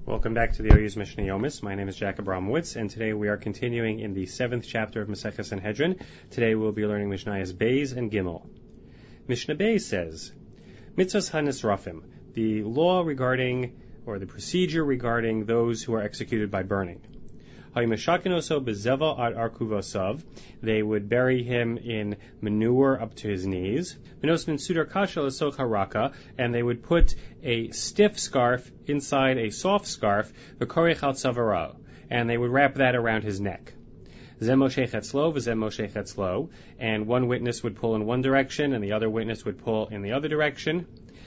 Welcome back to the OU's Mishnah Yomis. My name is Jack Abramowitz, and today we are continuing in the 7th chapter of Maseches Sanhedrin. Today we'll be learning Mishnayos Beis and Gimel. Mishnah Beis says, Mitzvahs HaNisrafim, the law regarding, or the procedure regarding those who are executed by burning. They would bury him in manure up to his knees. And they would put a stiff scarf inside a soft scarf, and they would wrap that around his neck. And one witness would pull in one direction, and the other witness would pull in the other direction.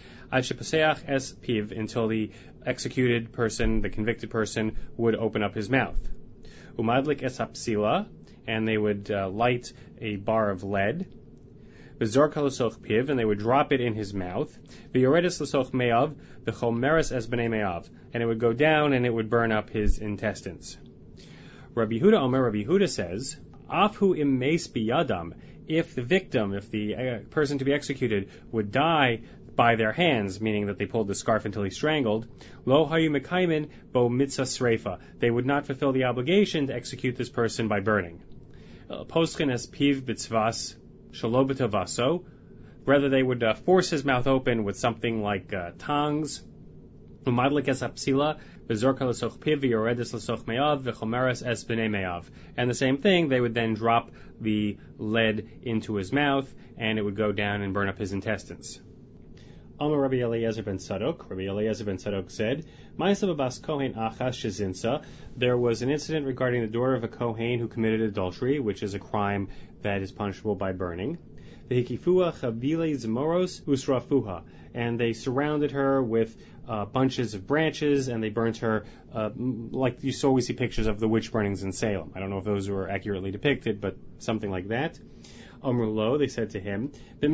Until the executed person, the convicted person, would open up his mouth. Umadlik es hapsila, and they would light a bar of lead. V'zorka l'soch piv, and they would drop it in his mouth. V'yoredis l'soch me'av, v'chomeres es b'nei me'av, and it would go down and it would burn up his intestines. Rabbi Yehuda says, Afhu im meis biyadam, if the victim, if the person to be executed would die by their hands, meaning that they pulled the scarf until he strangled, lo hayu mekaymin bo mitzvah sreifa, they would not fulfill the obligation to execute this person by burning. Poschen es piv bitzvas shelo b'tavaso, rather they would force his mouth open with something like tongs. Umadlik es hapsila v'zorka l'soch piv v'yoredis l'soch me'av v'chomeres es b'nei me'av, and the same thing, they would then drop the lead into his mouth and it would go down and burn up his intestines. Amar Rabbi Eliezer ben Tzadok. Rabbi Eliezer ben Tzadok said, Ma'asav bas Kohen achas shezinsa. There was an incident regarding the daughter of a Kohen who committed adultery, which is a crime that is punishable by burning. V'hikifua chavile zimoros usrafuha, and they surrounded her with bunches of branches, and they burnt her like you always see pictures of the witch burnings in Salem. I don't know if those were accurately depicted, but something like that. Amrulo, they said to him,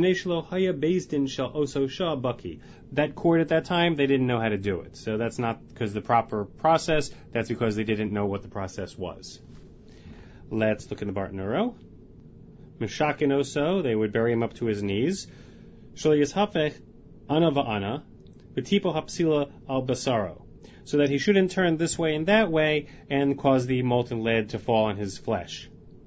that court at that time, they didn't know how to do it. So that's not because the proper process, that's because they didn't know what the process was. Let's look in the Bartanuro. Mishakinoso, they would bury him up to his knees. Sholyashafech ana va'ana, betipo hapsila al basaro, so that he shouldn't turn this way and that way and cause the molten lead to fall on his flesh.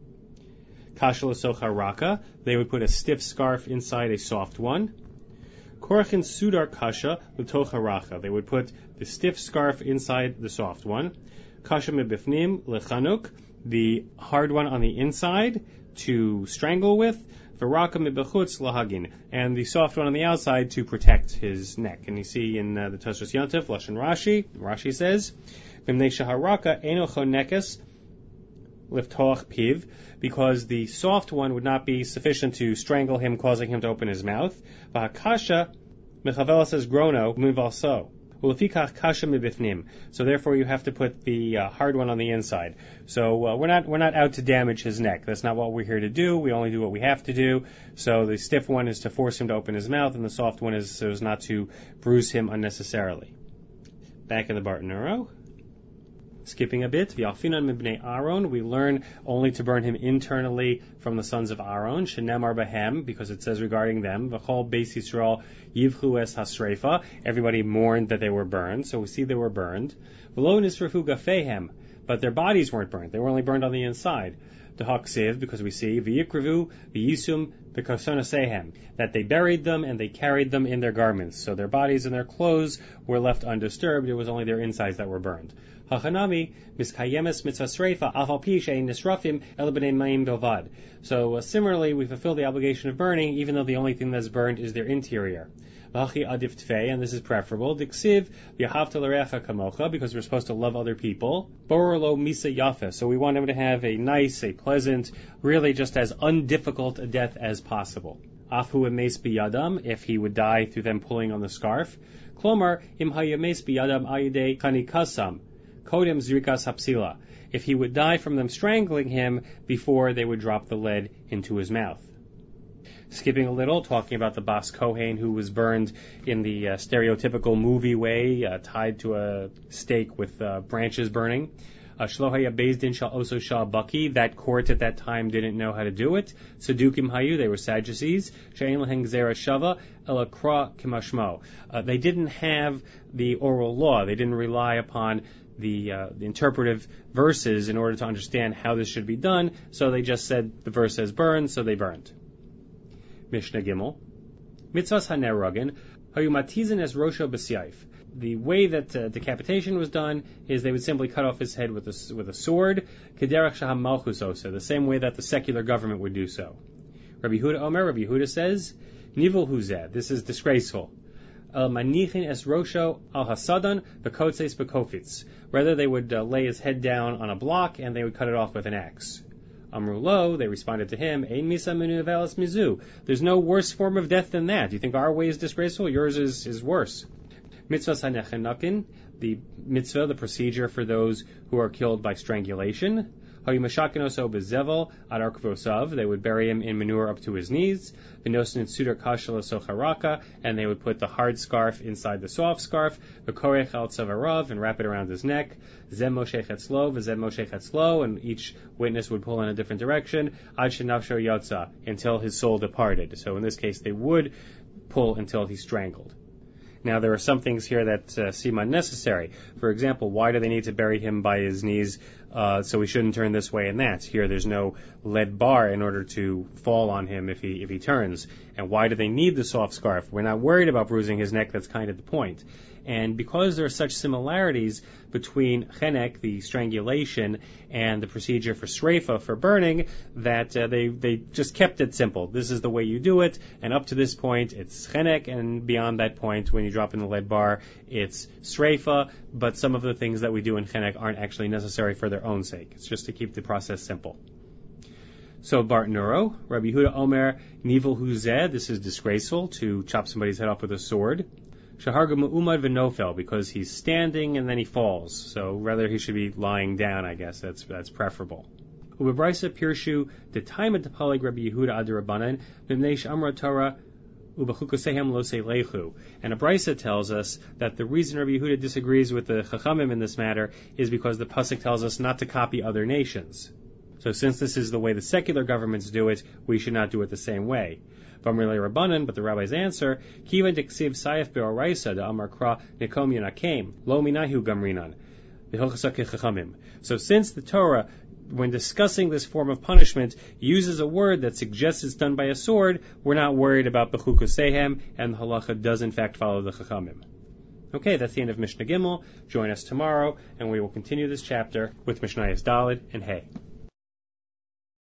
Kasha l'socha raka, they would put a stiff scarf inside a soft one. Korachin sudar kasha l'tocha raka, they would put the stiff scarf inside the soft one. Kasha mebifnim lechanuk, the hard one on the inside to strangle with. V'raka mebechutz lahagin, and the soft one on the outside to protect his neck. And you see in the Tosfos Yontif, Lashon Rashi says, V'mnei shaharaka eno chonekes liftoach piv, because the soft one would not be sufficient to strangle him, causing him to open his mouth. V'hakasha mechavel says grono mivalso ulefikach kasha mibifnim. So therefore, you have to put the hard one on the inside. So we're not out to damage his neck. That's not what we're here to do. We only do what we have to do. So the stiff one is to force him to open his mouth, and the soft one is so as not to bruise him unnecessarily. Back in the Bartanuro. Skipping a bit, V'alfinan mibnei Aaron, we learn only to burn him internally from the sons of Aaron, shenemar behem, because it says regarding them, V'chol beis Yisrael yivchu es hasreifa, everybody mourned that they were burned, so we see they were burned. V'lo nisrafu gafehem, but their bodies weren't burned, they were only burned on the inside. The haksiv, because we see v'yikrivu v'yisum v'karsonasehem, that they buried them and they carried them in their garments, so their bodies and their clothes were left undisturbed, it was only their insides that were burned. Hachanami miskayemes mitzvah sreifa afal pi she'ein nisrafim el b'nei mayim bilvad. So similarly, we fulfill the obligation of burning, even though the only thing that's burned is their interior. V'hachi adif tfei, and this is preferable. Diksiv v'yahavta l'reacha kamocha, because we're supposed to love other people. Boror lo misa yafa, so we want him to have a nice, a pleasant, really just as undifficult a death as possible. Afu emes biyadam, if he would die through them pulling on the scarf. Klomar im hayemes biyadam ayidei kanikasam. Kodem zrikas hapsila, if he would die from them strangling him before they would drop the lead into his mouth. Skipping a little, talking about the Bas Kohen who was burned in the stereotypical movie way, tied to a stake with branches burning. Shlohaya Bezdin Shal Oso Shal Baki, that court at that time didn't know how to do it. Sadukim Hayu, they were Sadducees. She'ein Lehen Gzera Shava, Ela Kra Kimashmo. They didn't have the oral law. They didn't rely upon the interpretive verses in order to understand how this should be done, so they just said the verse says burn, so they burned. Mishnah Gimel. Mitzvahs HaNerugin, Hayu Matizin Es Rosho B'Siyaf. The way that decapitation was done is they would simply cut off his head with a sword, Kederach Shaham Malchus Osa, the same way that the secular government would do so. Rabbi Yehuda Omer, Rabbi Yehuda says, Nivul Huzeh, this is disgraceful. El Manichin Es Rosho Al Hasadan Bekotzeis Bekofitz. Rather, they would lay his head down on a block and they would cut it off with an axe. Amrulo, they responded to him, Ein Misa Minu Velas Mizu. There's no worse form of death than that. Do you think our way is disgraceful? Yours is worse. Mitzvah Sanechenakin, the mitzvah, the procedure for those who are killed by strangulation. They would bury him in manure up to his knees. And they would put the hard scarf inside the soft scarf, and wrap it around his neck. And each witness would pull in a different direction until his soul departed. So in this case, they would pull until he's strangled. Now, there are some things here that seem unnecessary. For example, why do they need to bury him by his knees so he shouldn't turn this way and that? Here, there's no lead bar in order to fall on him if he turns. And why do they need the soft scarf? We're not worried about bruising his neck. That's kind of the point. And because there are such similarities between chenek, the strangulation, and the procedure for sreifa, for burning, that they just kept it simple. This is the way you do it, and up to this point, it's chenek, and beyond that point, when you drop in the lead bar, it's sreifa, but some of the things that we do in chenek aren't actually necessary for their own sake. It's just to keep the process simple. So Bart Nuro, Rabbi Yehuda Omer, Nivul Huzeh, this is disgraceful to chop somebody's head off with a sword. Shaharga Mu'umad V'Nofel, because he's standing and then he falls. So rather he should be lying down, I guess. That's preferable. Ubebraisa Pirshu, the time of the Palig Rabbi Yehuda Adirabanan, B'mneish Amra Torah, Ubechukosehem Lo Seilechu. And a Brisa tells us that the reason Rabbi Yehuda disagrees with the Chachamim in this matter is because the Pasuk tells us not to copy other nations. So since this is the way the secular governments do it, we should not do it the same way. But the rabbis answer, Kiva diksiv sayef be'oraisa da amar kra nekom yanakem, lo minahu gamrinan, chachamim. So since the Torah, when discussing this form of punishment, uses a word that suggests it's done by a sword, we're not worried about bechukosehem, and the halacha does in fact follow the chachamim. Okay, that's the end of Mishnah Gimel. Join us tomorrow, and we will continue this chapter with Mishnayos Daled and Hey.